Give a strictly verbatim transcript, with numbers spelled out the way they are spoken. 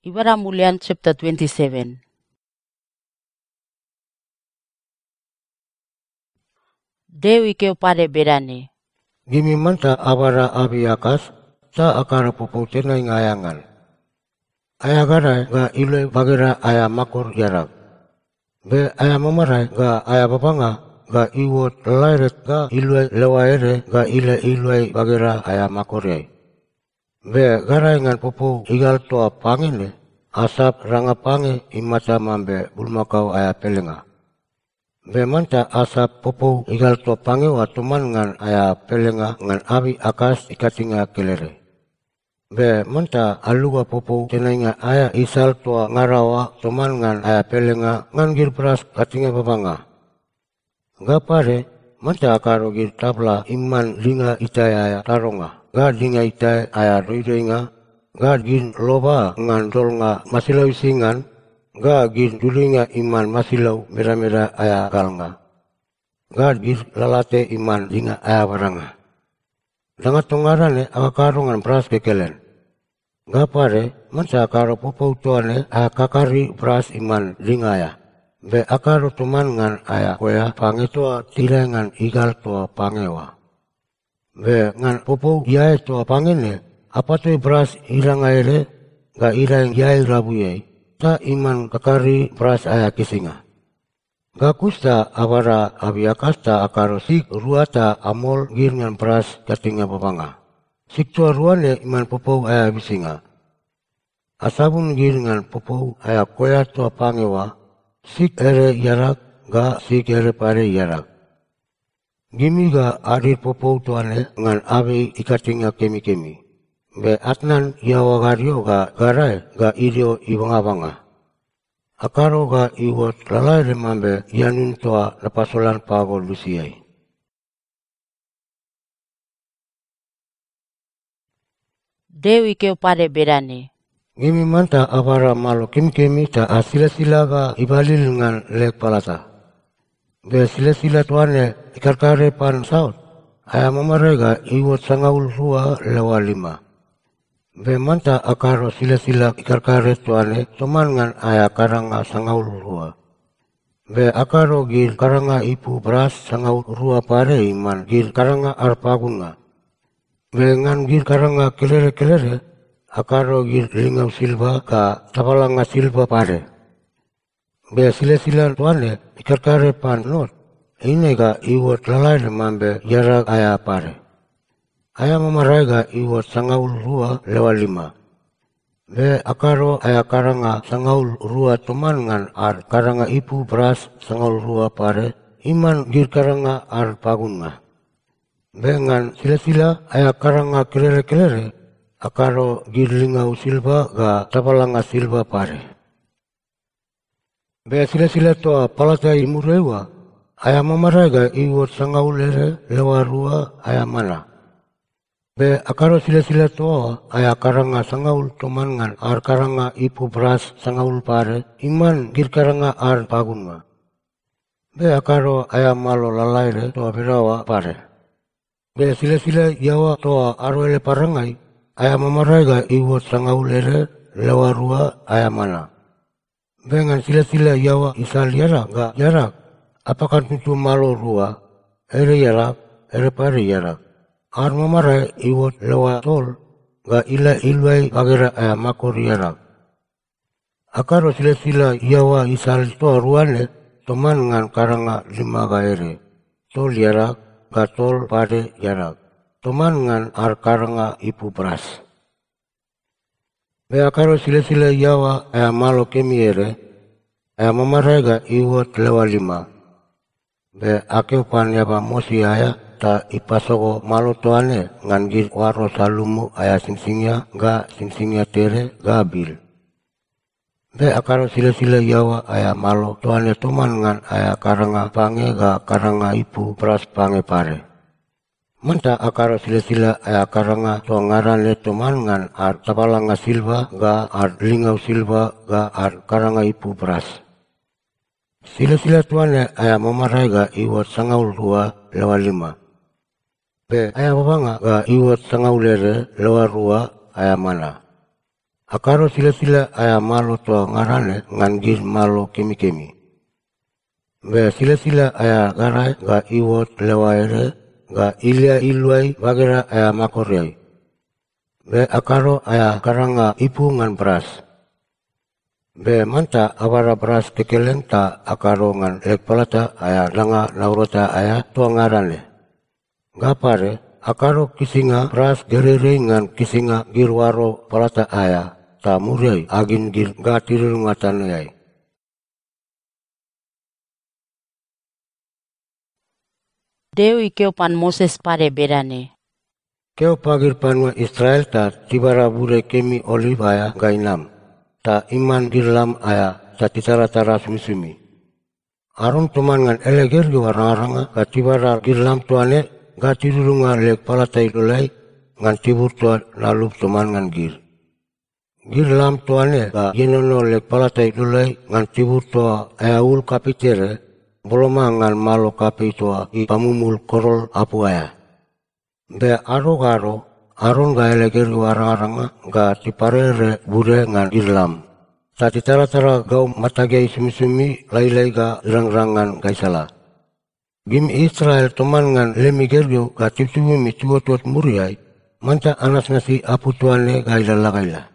Ibara Mulian chapter twenty-seven. Dewi ke pare berani. Gimi manta abara abi akas ta akara pupu tena ngayangan. Ayagara ga ile bagira aya makor yarak. Be aya mamarai ga aya babanga ga iwot lairet ga ilwe lewaere ga ile ilwe bagira aya makore. Be gara ngan pupu igal toa pangine asap ranga pange imata mambe bulmakau aya pelenga. Be manta asap pupu igal toa pange wa tuman ngan aya pelenga ngan abi akas ikatinga kelere. Be manta aluga pupu tenainga aya isal toa ngarawa tuman ngan aya pelenga ngan girpras katinga babanga. Gapare manta akaro gir tabla iman linga itaya aya taronga. Ga dinga itai aya roidoinga, ga gin loba ngan dolnga masilau singan, ga gin dulinga iman masilau mera-mera aya galnga. Ga gin lalate iman dinga aya baranga. Danga tongarane akakarungan pras kekelen. Ga pare mansa akaro popou tuane aya kakari pras iman dinga aya. Be akaro tuman ngan aya koya pangetua tilengan igal tua pangewa. Be ngan pupu yai toa pangene apa tu beras irang aire ga irang yai rabu yai ta iman kakari beras aya kisinga ga kusta abara abiakasta akaro sik ruata amol gir ngan beras katinga babanga sik tua ruane iman pupu aya bisinga asabun gir ngan pupu aya koya toa pangewa sik ere yarak ga sik ere pare yarak. Gimi ga adir popou tuane ngan abe ikatinga kemi-kemi. Be atnan iawa gario ga garai ga idio ibanga-banga. Akaro ga iwot lalai remambe yanun toa lepasolan pagol lusiai. Dewi ke pare berani. Gimi manta abara malo kemi-kemi ta asila-sila ga ibalil ngan lek palata. Be sila-sila tuane ikarkare pan saut. Aya mamarega iwot sangaul rua lewa lima. Be manta akaro sila-sila ikarkare tuane toman ngan aya karanga sangaul rua. Be akaro gil karanga ipu beras sangaul rua pare iman gil karanga arpagunga. Be ngan gil karanga kelere-kelere akaro gil lingau silba ka tapalanga silba pare. Be sila-sila tuane ikarkare pan not. Ini ga iwot lalai remambe jarak aya pare. Aya mamarai ga iwot sangaul rua lewa lima. Be akaro aya karanga sangaul rua toman ngan ar karanga ipu beras sangaul rua pare. Iman gir karanga ar pagunga. Be ngan sila-sila aya karanga kelere-kelere. Akaro gir lingau silba ga tapalanga silba pare. Be sila-sila toa palata imurewa, aya mamarai ga iwot sangaul ere lewa rua aya mana. Be akaro sila-sila toa aya karanga sangaul toman ngan ar karanga ipu beras sangaul pare, iman gir karanga ar pagunga. Be akaro aya malo lalaire toa berawa pare. Be sila-sila yawa toa arwele parangai, aya mamarai ga iwot sangaul ere lewa rua aya mana. Dengan sila-sila yawa isal yarak ga yarak. Apakah tutu malo rua? Ere yarak, ere pare yarak. Ar mamarai iwot lewa tol ga ila ilwai bagira aya makor yarak. Akaro sila-sila yawa isal toa ruane toman ngan karanga lima ga ere. Tol yarak ga tol pare yarak. Toman ngan ar karanga ipu beras. Be akaro sila-sila yawa aya malo kemi ere, aya mamarai ga iwot lewa lima. Be akeu pan yaba mosi aya ta ipasoko malo toane ngan gir waro salumu aya singsingya ga singsingya tere ga bil. Be akaro sila-sila yawa aya malo toane toman ngan aya karanga pange ga karanga ipu beras pange pare. Manta akaro sila-sila aya karanga toa ngarane toman ngan ar tapalanga silba ga ar lingau silba ga ar karanga ipu beras. Sila-sila tuane aya mamarai ga iwot sangaul rua lewa lima. Be aya babanga ga iwot sangaul ere lewa rua aya mana. Akaro sila-sila aya malo toa ngarane ngan gir malo kemi-kemi. Be sila-sila aya garai ga iwot lewaire ga ilia iluai bagera aya makoriai. Be akaro aya karanga ipu ngan beras. Be manta awara beras tekeleng ta akaro ngan lek palata aya langa naurota aya toa ngarane. Gapare akaro kisinga beras gerere ngan kisinga girwaro palata aya ta muriai agin gir gatiril ngatane ai. Deu ikeo pan Moses pare berane. Keo pagir panua Israel ta tibara bure kemi olive aya gainam. Ta iman dirlam aya ta titara-tara sumi-sumi. Aron teman ngan eleger ge waranga ka tibara dirlam tuane ga tirulunga lek palatai dolai ngan tibur tuan lalu teman ngan gir. Girlam tuane ga yenono lek palatai dolai ngan tibur tua aya ul kapitere boloma ngan malo kapi tua i pamumul korol apu aya. Be aro-garo Aron ga eleger waranga ga tiparere bure ngan irlam. Tati tara-tara gau matagay sumi-sumi laylay ga rang-rangan gaisala. Gim Israel teman ngan lemigeryo ga tiptiwi mi tuot-tuot muriay, manta anas nasi apu tuane gailala-gaila.